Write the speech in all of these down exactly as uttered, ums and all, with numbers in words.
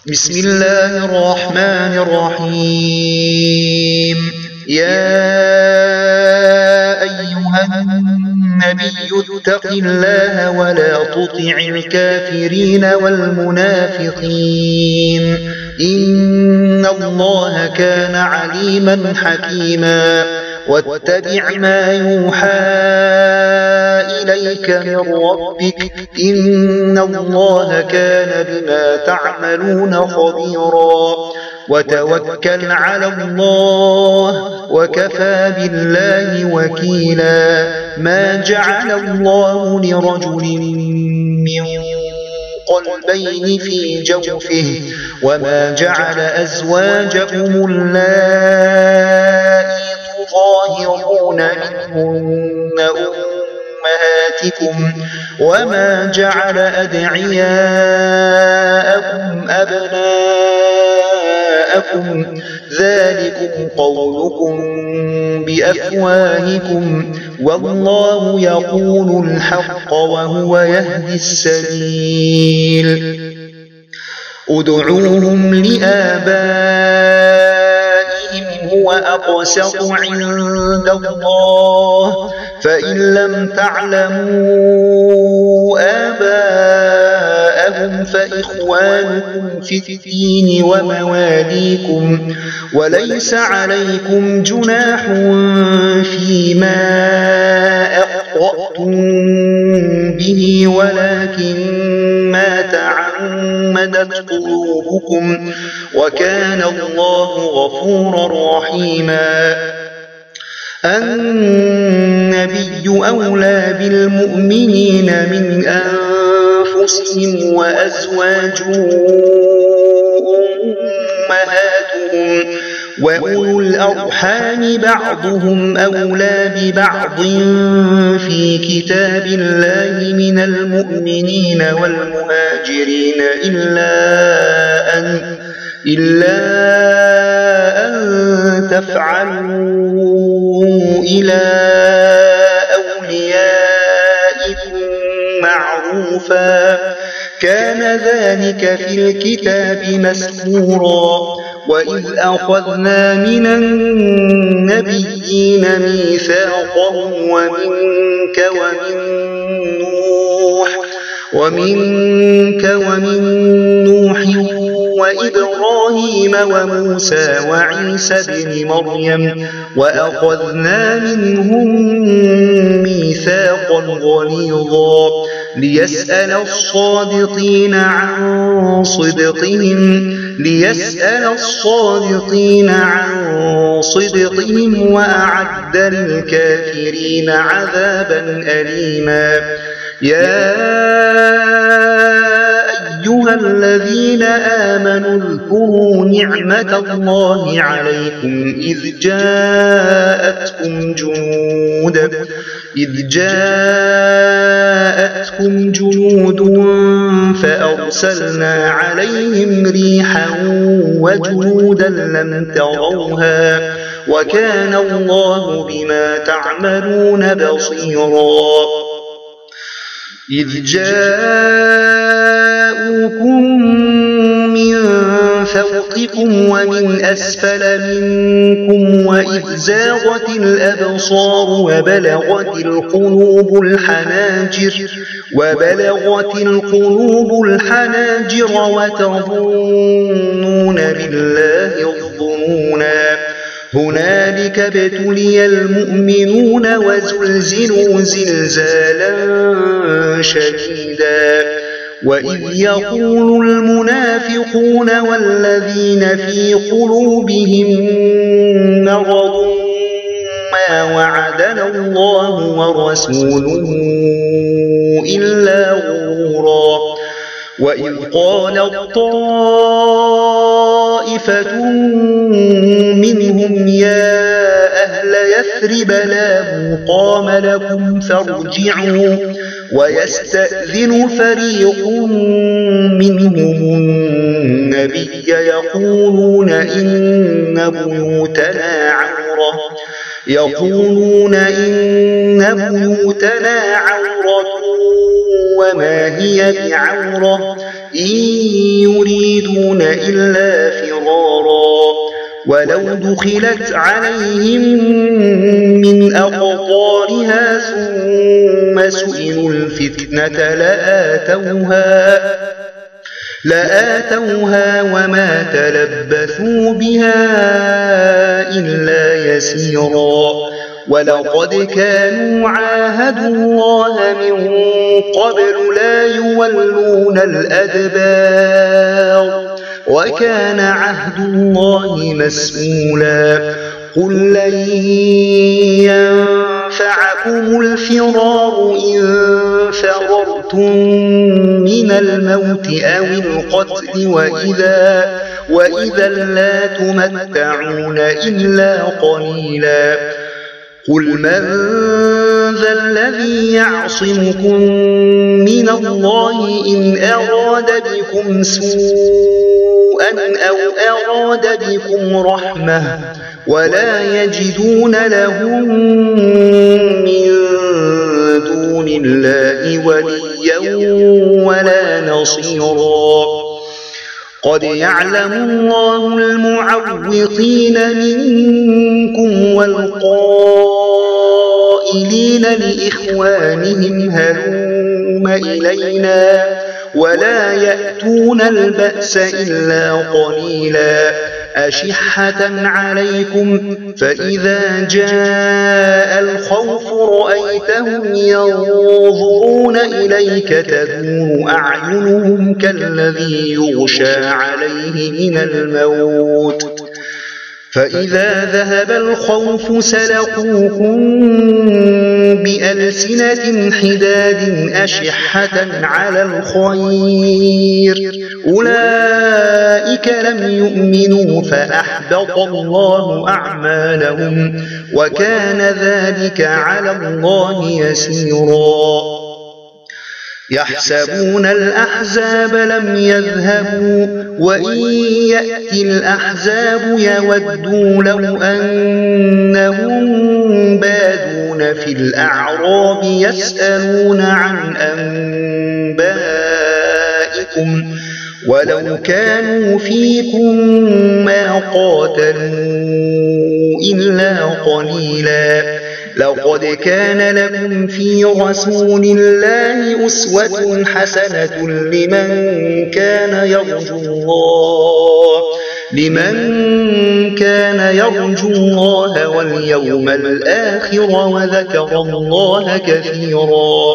بسم الله الرحمن الرحيم. يا أيها النبي اتق الله ولا تطع الكافرين والمنافقين إن الله كان عليما حكيما. واتبع ما يوحى إليك من ربك إن الله كان بما تعملون خبيرا. وتوكل على الله وكفى بالله وكيلا. ما جعل الله لرجل من قلبين في جوفه وما جعل أزواجكم اللائي تظاهرون منهن أمهاتكم وما جعل أدعياءكم أبناءكم ذلكم قولكم بأفواهكم والله يقول الحق وهو يهدي السبيل. ادعوهم لآبائهم هو أقسط عند الله فإن لم تعلموا آباءهم فإخوانكم في الدين ومواليكم وليس عليكم جناح فيما أخطأتم به ولكن ما تعمدت قلوبكم وكان الله غفورا رحيما. النبي أولى بالمؤمنين من أنفسهم وأزواجه أمهاتهم وأولو الأرحام بعضهم أولى ببعض في كتاب الله من المؤمنين والمهاجرين إلا أن إلا أن تفعلوا إلى أوليائكم معروفا كان ذلك في الكتاب مسطورا. وإذ أخذنا من النبيين ميثاقهم ومنك ومن نوح ومنك ومن نوح وإبراهيم وموسى وعيسى ابن مريم وأخذنا منهم ميثاقا غليظا ليسأل الصادقين عن صدقهم ليسأل الصادقين عن صدقهم وأعد للكافرين عذابا أليما. يا أيها الذين آمنوا اذكروا نعمة الله عليكم إذ جاءتكم جنود إذ جاءتكم جنود فأرسلنا عليهم ريحا وجنودا لم تروها وكان الله بما تعملون بصيرا. إذ جاءوكم من فوقكم ومن أسفل منكم وإذ زاغت الأبصار وبلغت القلوب الحناجر وبلغت القلوب الحناجر وتظنون بالله الظنونا. هنالك ابتلي المؤمنون وزلزلوا زلزالا شديدا. وإذ يقول المنافقون والذين في قلوبهم مرض ما وعدنا الله ورسوله إلا غرورا. وإذ قالت طائفة منهم يا أهل يثرب لا مقام لكم فارجعوا ويستأذن فريق منهم النبي يقولون إن بيوتنا عورة يقولون إن بيوتنا عورة وما هي بعورة إن يريدون يريدون إلا فرارا ولو دخلت عليهم من أقطارها ثم سئلوا الفتنة لآتوها لآتوها وما تلبثوا بها إلا يسيرا ولقد كانوا عاهدوا الله من قبل لا يولون الأدبار وكان عهد الله مسئولا قل لن ينفعكم الفرار إن فررتم من الموت أو القتل وإذا, وإذا لا تمتعون إلا قليلا قل من ذا الذي يعصمكم من الله إن أراد بكم سوءا أو أراد بكم رحمة ولا يجدون لهم من دون الله وليا ولا نصيرا قد يعلم الله المعوقين منكم والقائلين لإخوانهم هلم إلينا ولا يأتون البأس إلا قليلا أشحة عليكم فإذا جاء الخوف رأيتهم ينظرون إليك تدور أعينهم كالذي يغشى عليه من الموت فإذا ذهب الخوف سلقوكم بألسنة حداد أشحة على الخير أولئك لم يؤمنوا فأحبط الله أعمالهم وكان ذلك على الله يسيرا يحسبون الأحزاب لم يذهبوا وإن يأتي الأحزاب يودوا لو أنهم بادون في الأعراب يسألون عن أنبائكم ولو كانوا فيكم ما قاتلوا إلا قليلا لقد كان لكم في رسول الله أسوة حسنة لمن كان يرجو الله لمن كان يرجو الله واليوم الآخر وذكر الله كثيرا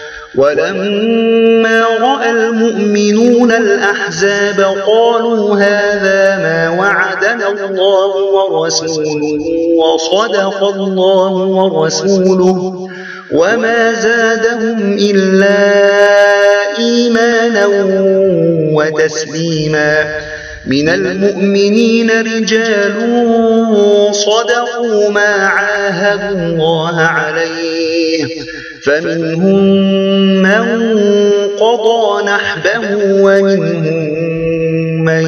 ولما رأى المؤمنون الأحزاب قالوا هذا ما وعدنا الله ورسوله وصدق الله ورسوله وما زادهم إلا إيمانا وتسليما من المؤمنين رجال صدقوا ما عاهدوا الله عليه فمنهم من قضى نحبه ومنهم من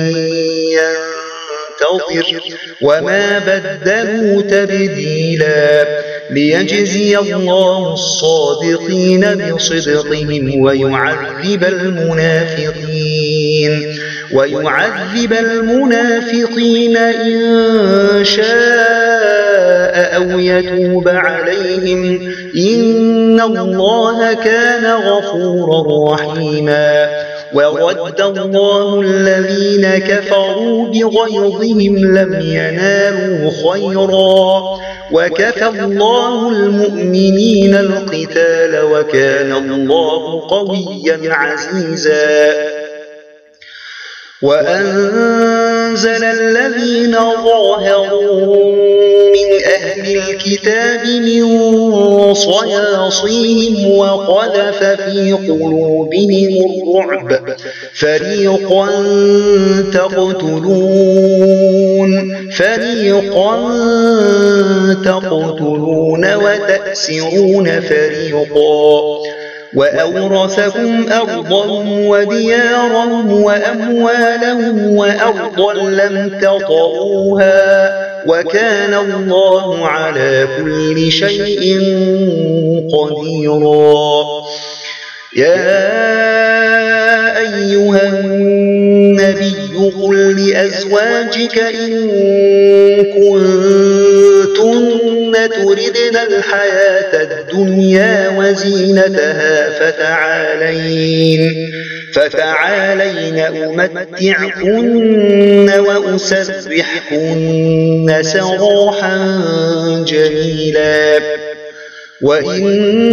ينتظر وما بدلوا تبديلا ليجزي الله الصادقين بصدقهم ويعذب المنافقين ويعذب المنافقين إن شاء أو يتوب عليهم إن الله كان غفورا رحيما ورد الله الذين كفروا بغيظهم لم ينالوا خيرا وكفى الله المؤمنين القتال وكان الله قويا عزيزا وأنزل الذين ظاهروا من أهل الكتاب من صياصيهم وقذف في قلوبهم الرعب فريقا تقتلون فريقا تقتلون وتأسرون فريقا وأورثكم أرضهم وديارهم وأموالهم وأرضا لم تطئوها وكان الله على كل شيء قديرا يا أيها النبي أزواجك إن كنتن تردن الحياة الدنيا وزينتها فتعالين فتعالين أمتعكن وأسرحكن سراحا جميلا وإن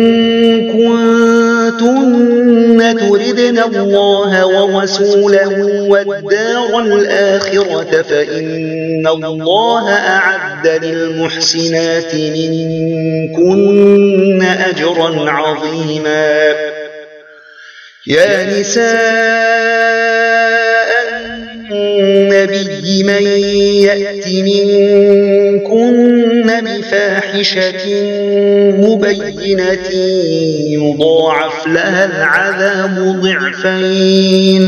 كنتن تردن الله ورسوله والدار الآخرة فإن الله أعد للمحسنات منكن أجرا عظيما يا نساء النبي من يأت منكن بفاحشة مبينة يضاعف لها العذاب ضعفين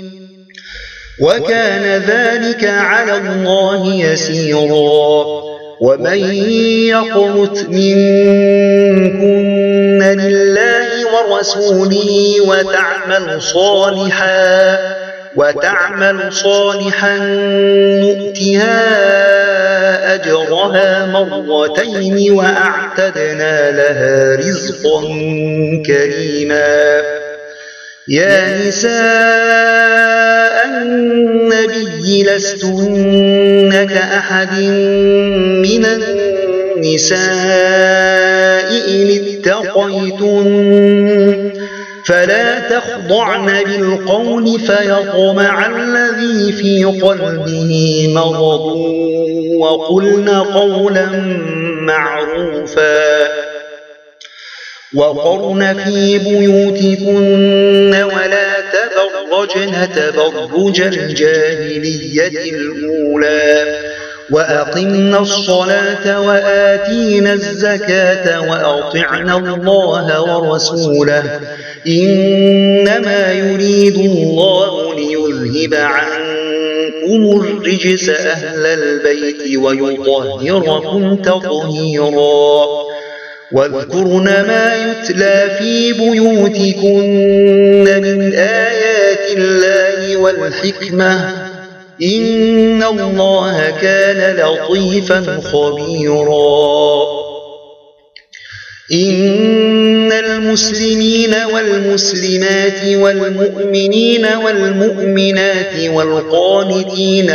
وكان ذلك على الله يسيرا ومن يقنت منكن لله ورسوله وتعمل صالحا وتعمل صالحا نؤتها أجرها مرتين وأعتدنا لها رزقا كريما يا نساء النبي لستن كأحد من النساء إن اتقيتن فلا تخضعن بالقول فيطمع الذي في قلبه مرض وقلن قولا معروفا وقرن في بيوتكن ولا تبرجن تبرج الجاهلية الأولى وأقمنا الصلاة وآتينا الزكاة وأطعنا الله ورسوله إنما يريد الله ليذهب عنكم الرجس أهل البيت ويطهركم تطهيرا واذكرن ما يتلى في بيوتكن من آيات الله والحكمة إن الله كان لطيفا خبيرا إن المسلمين والمسلمات والمؤمنين والمؤمنات والقانتين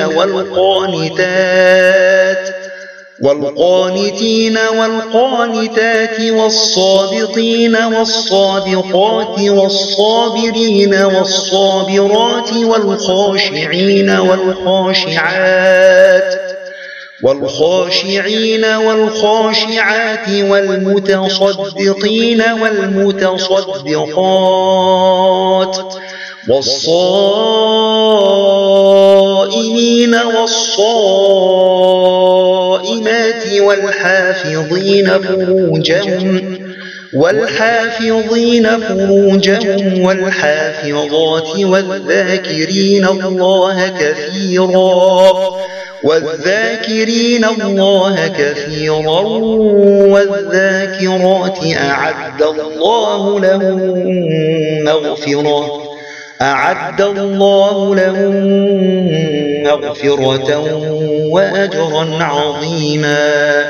والقانتات والقانتين والقانتات والصادقين والصادقات والصابرين والصابرات والخاشعين والخاشعات والخاشعين والخاشعات والمتصدقين والمتصدقات والصائمين والصائمات والحافظين فروجهم والحافظين فروجهم والحافظات والذاكرين الله كثيرا والذاكرين الله كثيرا والذاكرات أعد الله لهم مغفرة أعد الله لهم مغفرة وأجرا عظيما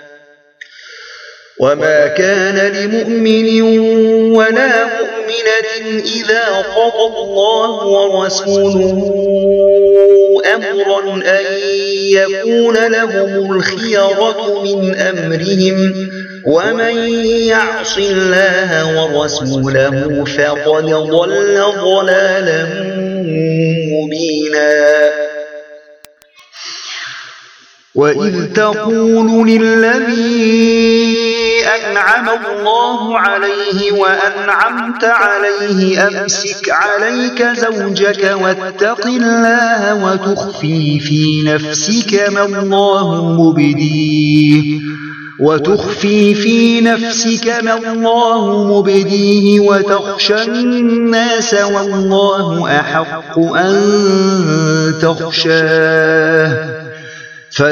وما كان لمؤمن ولا مؤمنة إذا قضى الله ورسوله أمرا أن يكون لهم الخيرة من أمرهم ومن يعص الله ورسوله فقد ضل ضلالا مبينا وإذ تقول للذي أنعم الله عليه وأنعمت عليه أمسك عليك زوجك واتق الله وتخفي في نفسك ما الله مبديه وتخفي في نفسك ما الله مبديه وتخشى الناس والله أحق أن تخشاه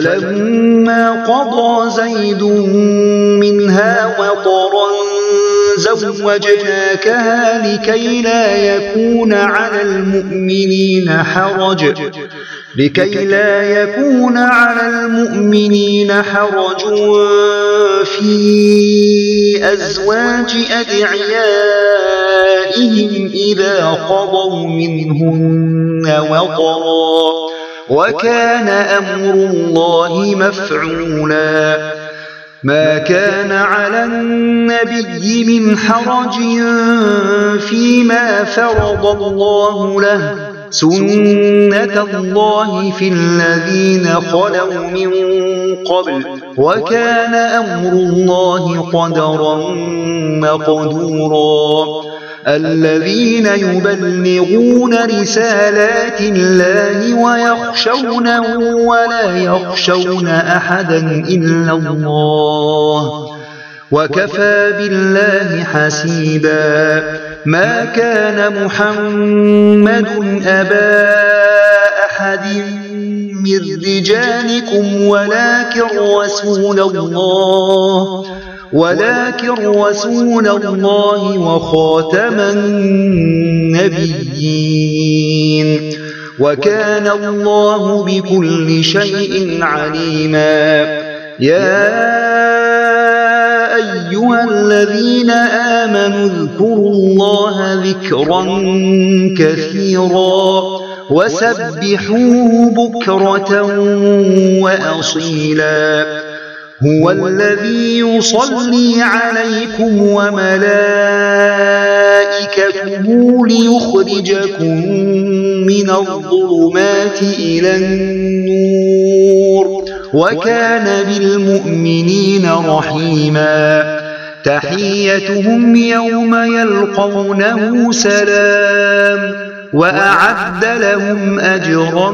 فلما قضى زيد منها وطرا زوجناكها لكي لا يكون على المؤمنين حرج لكي لا يكون على المؤمنين حرج في أزواج أدعيائهم إذا قضوا منهن وطرا وكان أمر الله مفعولا ما كان على النبي من حرج فيما فرض الله له سنة الله في الذين خلوا من قبل وكان أمر الله قدرا مقدورا الذين يبلغون رسالات الله ويخشونه ولا يخشون أحدا إلا الله وكفى بالله حسيبا ما كان محمد أبا أحد من رجالكم ولكن رسول الله ولكن رسول الله وخاتم النبيين وكان الله بكل شيء عليما يا أيها الذين آمنوا اذكروا الله ذكرا كثيرا وسبحوه بكرة وأصيلا هو الذي يصلي عليكم وملائكته ليخرجكم من الظلمات إلى النور وكان بالمؤمنين رحيما تحيتهم يوم يلقونه سلام وأعد لهم أجرا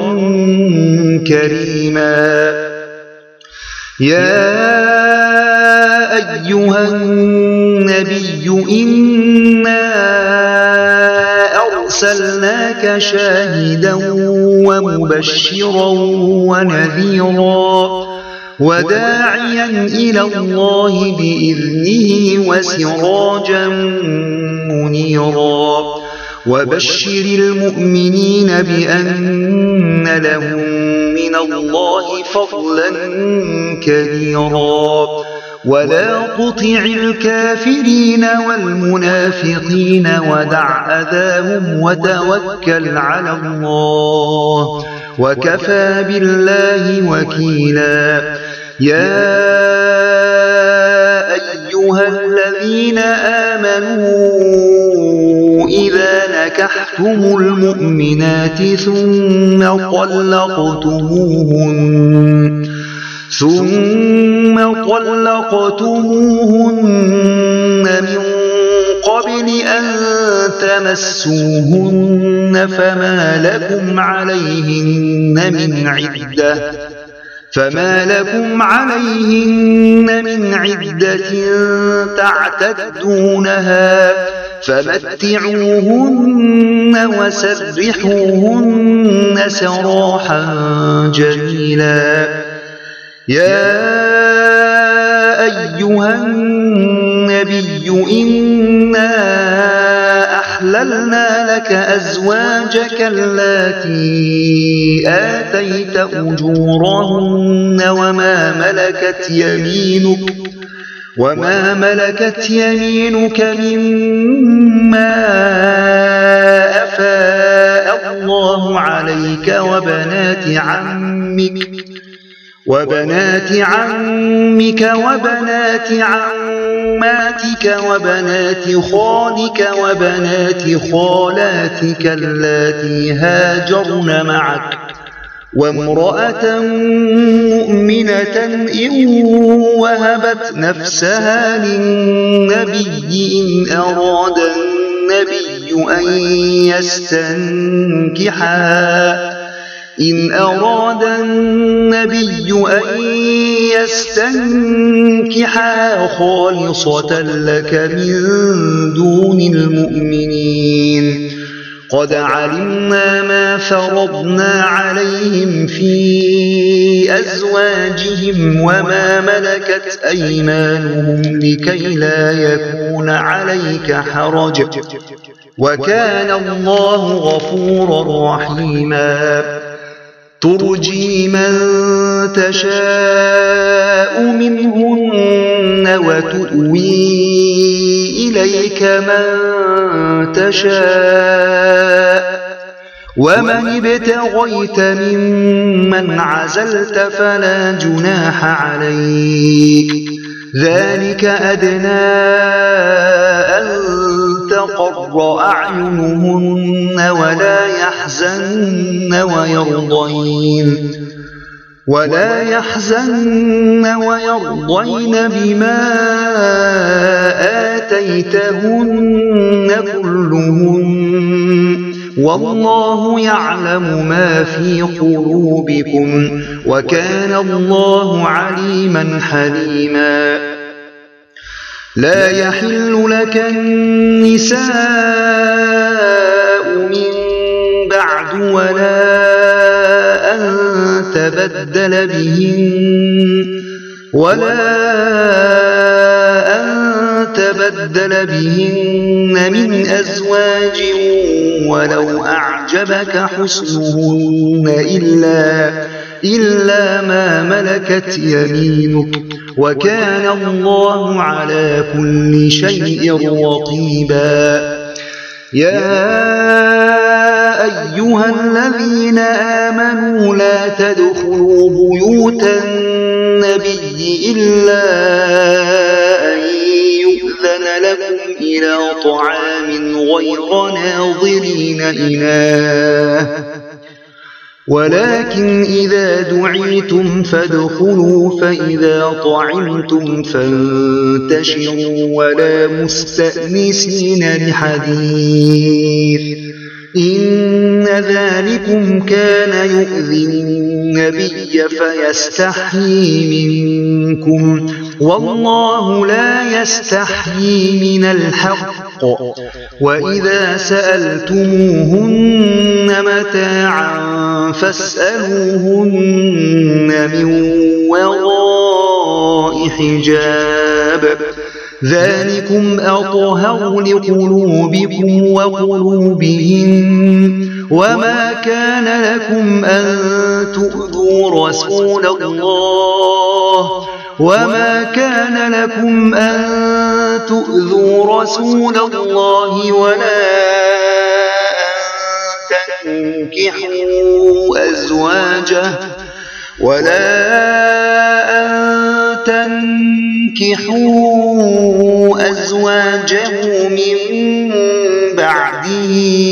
كريما يا أيها النبي إنا أرسلناك شاهدا ومبشرا ونذيرا وداعيا إلى الله بإذنه وسراجا منيرا وبشر المؤمنين بأن لهم من الله فضلا كبيرا ولا تطع الكافرين والمنافقين ودع أذاهم وتوكل على الله وكفى بالله وكيلا يا أيها الذين آمنوا إذا نكحتم المؤمنات ثم طلقتموهن ثم طلقتموهن من قبل أن تمسوهن فما لكم عليهن من عدة فما لكم عليهن من عدة تعتدونها فمتعوهن وسرحوهن سراحا جميلا يا أيها النبي إنا أحللنا لك أزواجك اللاتي آتيت أجورهن وما ملكت يمينك وما ملكت يمينك مما أفاء الله عليك وبنات عمك وبنات عمك وبنات عماتك وبنات خالك وبنات خالاتك اللاتي هاجرن معك وامرأة مؤمنة إن وهبت نفسها للنبي إن أراد النبي أن يستنكحها إن أراد النبي أن يستنكحها خالصة لك من دون المؤمنين قد علمنا ما فرضنا عليهم في أزواجهم وما ملكت أيمانهم لكي لا يكون عليك حرج وكان الله غفورا رحيما ترجي من تشاء منهن وتؤوي إليك من تشاء ومن ابتغيت ممن عزلت فلا جناح عليك ذلك أدنى أن تقر أعينهن ولا يحزن ويرضين ولا يحزن ويرضين بما آتيتهن كلهن والله يعلم ما في قلوبكم وكان الله عليما حليما لا يحل لك النساء من بعد ولا أن تبدل بهن ولا أن تبدل بهن من أزواج ولو أعجبك حسنهن إلا, إلا ما ملكت يمينك وكان الله على كل شيء رقيبا يا أيها الذين آمنوا لا تدخلوا بيوت النبي إلا أن يؤذن لكم إلى طعام غير ناظرين إناه ولكن إذا دعيتم فادخلوا فإذا طعمتم فانتشروا ولا مستأنسين لحديث إن ذلكم كان يؤذي النبي فيستحيي منكم والله لا يستحيي من الحق وإذا سألتموهن متاعا فاسألوهن من وراء حجاب ذلكم أطهر لقلوبكم وقلوبهم وما كان لكم أن تؤذوا رسول الله وما كان لكم أن تؤذوا رسول الله ولا أن تنكحوا أزواجه ولا أن تنكحوا أزواجه من بعده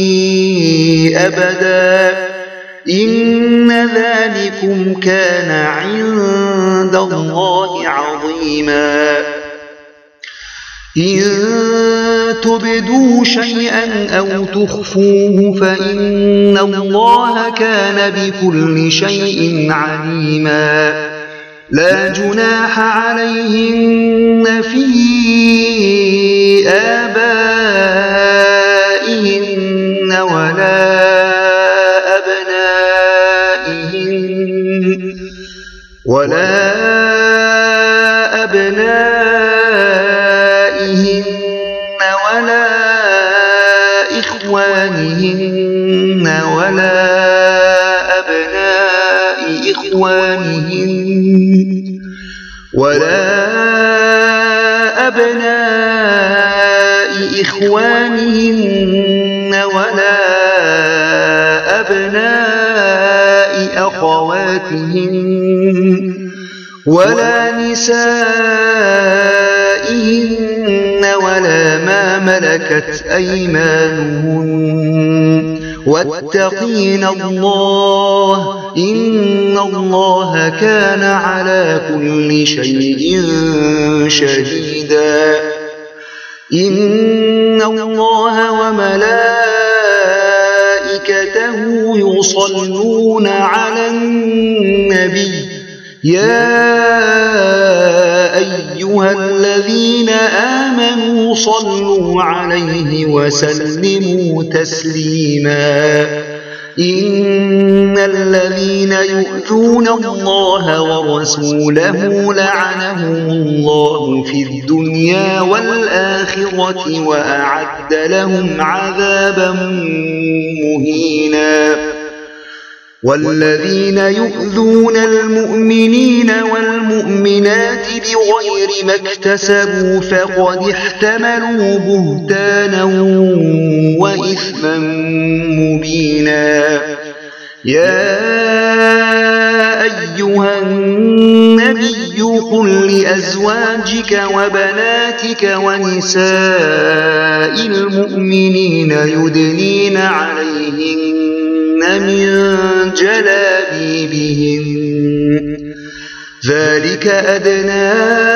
أبدا إن ذلكم كان عند الله عظيما إن تبدوا شيئا أو تخفوه فإن الله كان بكل شيء عليما لا جناح عليهن في آبائهن ولا أبنائهن ولا أبنائهن ولا إخوانهن ولا أبناء إخوانهن ولا أبناء إخوانهن ولا أبناء أخواتهن ولا نسائهن ولا ما ملكت أيمانهن واتقين الله إن الله كان على كل شيء شهيدا إن الله وملائكته يصلون على النبي يا أيها الذين آمنوا صلوا عليه وسلموا تسليما إن الذين يؤذون الله ورسوله لعنهم الله في الدنيا والآخرة وأعد لهم عذابا مهينا والذين يؤذون المؤمنين والمؤمنات بغير ما اكتسبوا فقد احتملوا بهتانا وإثما مبينا يا أيها النبي قل لأزواجك وبناتك ونساء المؤمنين يدنين عليهن من جلابيبهن ذلك أدنى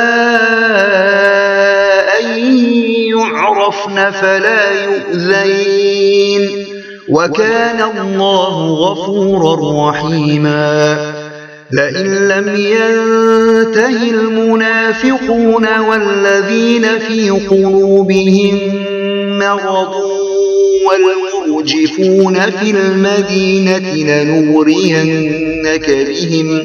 أن يعرفن فلا يؤذين وكان الله غفورا رحيما لئن لم ينته المنافقون والذين في قلوبهم مرض والمرجفون في المدينة لنغرينك بهم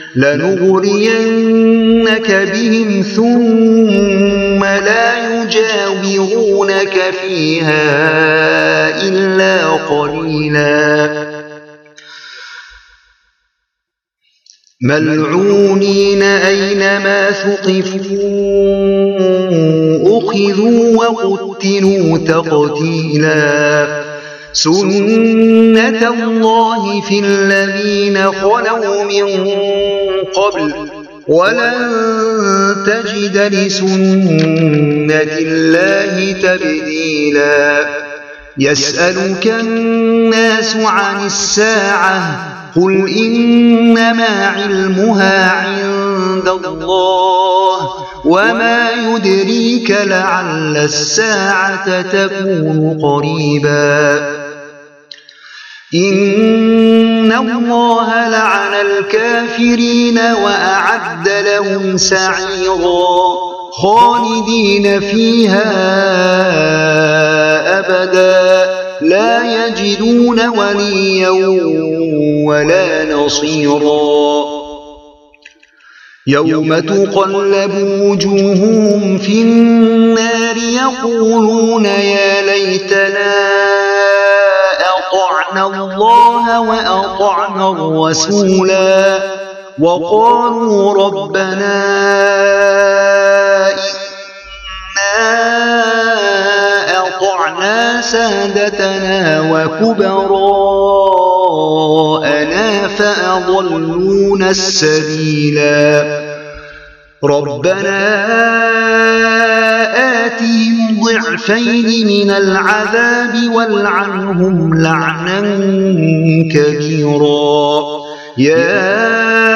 لنغرينك بهم ثم لا يجاورونك فيها إلا قليلا ملعونين أينما ثقفوا أخذوا وقتلوا تقتيلا سنة الله في الذين خلوا من قبل ولن تجد لسنة الله تبديلا يسألك الناس عن الساعة قل إنما علمها عند الله وما يدريك لعل الساعة تكون قريبا إن الله لعن الكافرين وأعد لهم سعيرا خالدين فيها أبدا لا يجدون وليا ولا نصيرا يوم تقلب وجوههم في النار يقولون يا ليتنا أطعنا الله وأطعنا الرسولا وقالوا ربنا إنا أطعنا سادتنا وكبراءنا فأضلونا السبيلا ربنا آتهم ضعفين من العذاب والعنهم لعنا كبيرا يا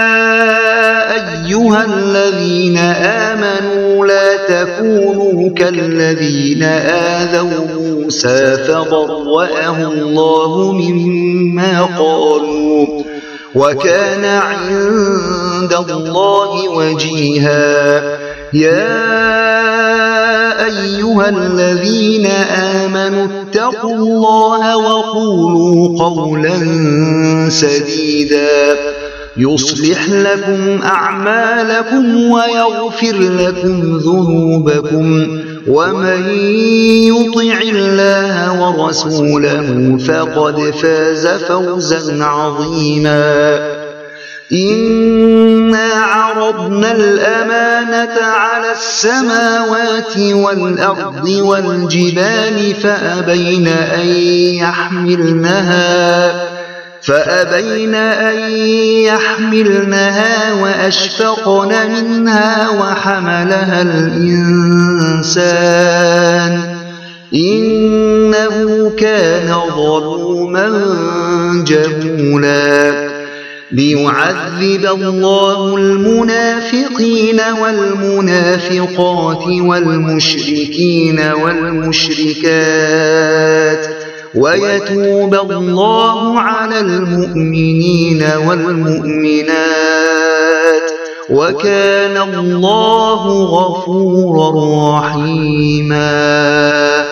أيها الذين آمنوا لا تكونوا كالذين آذوا موسى فبرأه الله مما قالوا وكان عند الله وجيها يا أيها الذين آمنوا اتقوا الله وقولوا قولا سديدا يصلح لكم أعمالكم ويغفر لكم ذنوبكم ومن يطع الله ورسوله فقد فاز فوزا عظيما إنا عرضنا الأمانة على السماوات والأرض والجبال فأبين أن يحملنها فأبين أن يحملنها وأشفقن منها وحملها الإنسان إنه كان ظلوما جهولا ليعذب الله المنافقين والمنافقات والمشركين والمشركات ويتوب الله على المؤمنين والمؤمنات وكان الله غفورا رحيما.